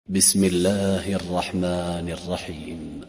بسم الله الرحمن الرحيم.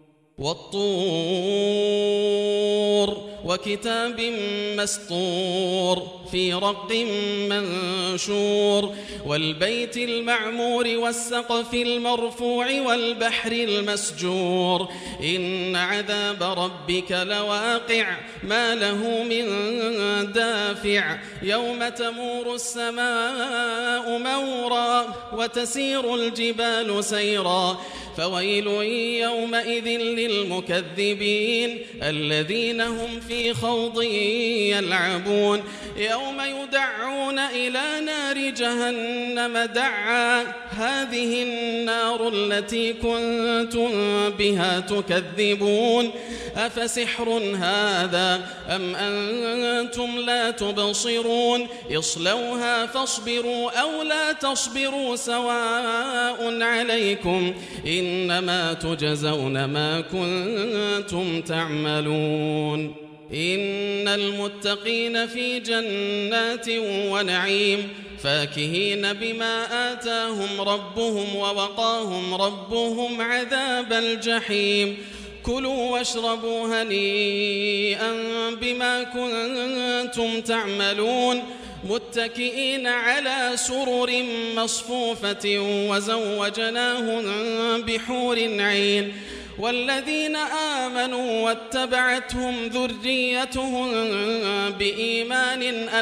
والطور وكتاب مسطور في رق منشور والبيت المعمور والسقف المرفوع والبحر المسجور إن عذاب ربك لواقع ما له من دافع يوم تمور السماء مورا وتسير الجبال سيرا فويل يومئذ للمكذبين الذين هم في خوض يلعبون يوم يدعون إلى نار جهنم دعا هذه النار التي كنتم بها تكذبون أفسحر هذا أم أنتم لا تبصرون اصلوها فاصبروا أو لا تصبروا سواء عليكم إنما تجزون ما كنتم تعملون إن المتقين في جنات ونعيم فاكهين بما آتاهم ربهم ووقاهم ربهم عذاب الجحيم كلوا واشربوا هنيئا بما كنتم تعملون متكئين على سرر مصفوفة وزوجناهم بحور عين والذين آمنوا واتبعتهم ذريتهم بإيمان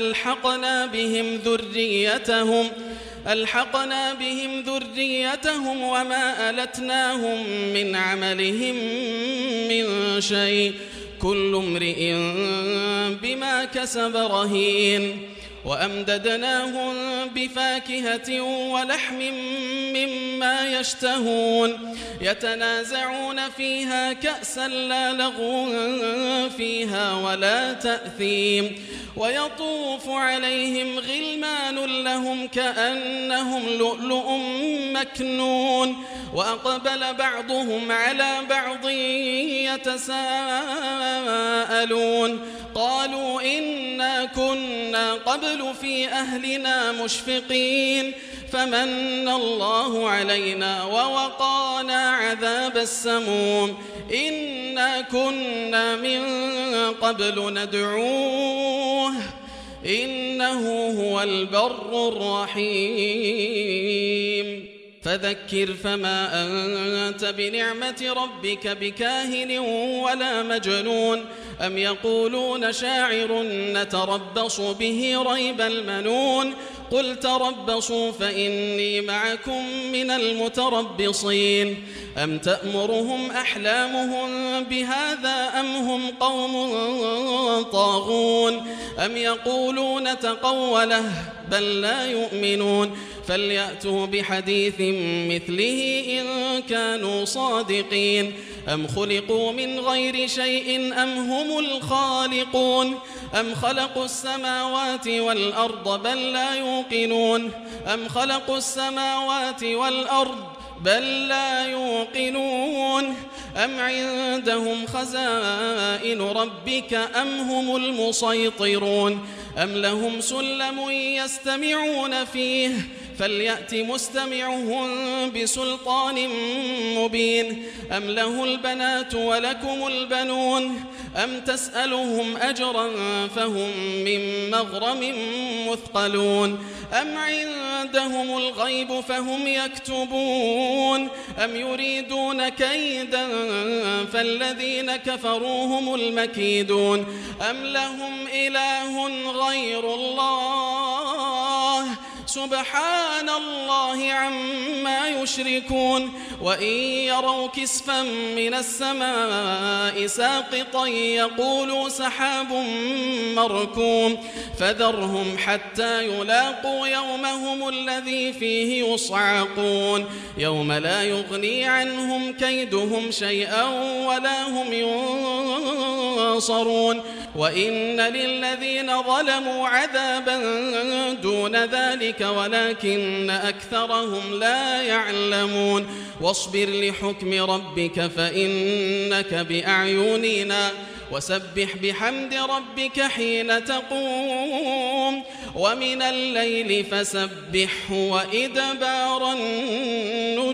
ألحقنا بهم ذريتهم وما ألتناهم من عملهم من شيء كل امرئ بما كسب رهين وأمددناهم بفاكهة ولحم مما يشتهون يتنازعون فيها كأسا لا لغو فيها ولا تأثيم ويطوف عليهم غلمان لهم كأنهم لؤلؤ مكنون وأقبل بعضهم على بعض يتساءلون قالوا إنا كنا قبل في أهلنا مشفقين فمن الله علينا ووقانا عذاب السموم إنا كنا من قبل ندعوه إنه هو البر الرحيم فذكر فما أنت بنعمة ربك بكاهن ولا مجنون أم يقولون شاعر نتربص به ريب المنون قل تربصوا فإني معكم من المتربصين أم تأمرهم أحلامهم بهذا أم هم قوم طاغون أم يقولون تقوله بل لا يؤمنون فليأتوا بحديث مثله إن كانوا صادقين أم خلقوا من غير شيء أم هم الخالقون أم خلقوا السماوات والأرض بل لا يوقنون أم خلقوا السماوات والأرض بل لا يوقنون أم عندهم خزائن ربك أم هم المسيطرون أم لهم سلم يستمعون فيه فليأت مستمعهم بسلطان مبين أم له البنات ولكم البنون أم تسألهم أجرا فهم من مغرم مثقلون أم عندهم الغيب فهم يكتبون أم يريدون كيدا فالذين كفروا هم المكيدون أم لهم إله غير الله سبحان الله عما يشركون وإن يروا كسفا من السماء ساقطا يقولوا سحاب مركوم فذرهم حتى يلاقوا يومهم الذي فيه يصعقون يوم لا يغني عنهم كيدهم شيئا ولا هم ينصرون وإن للذين ظلموا عذابا دون ذلك ولكن أكثرهم لا يعلمون واصبر لحكم ربك فإنك بأعيننا وسبح بحمد ربك حين تقوم ومن الليل فسبحه وإدبار النجوم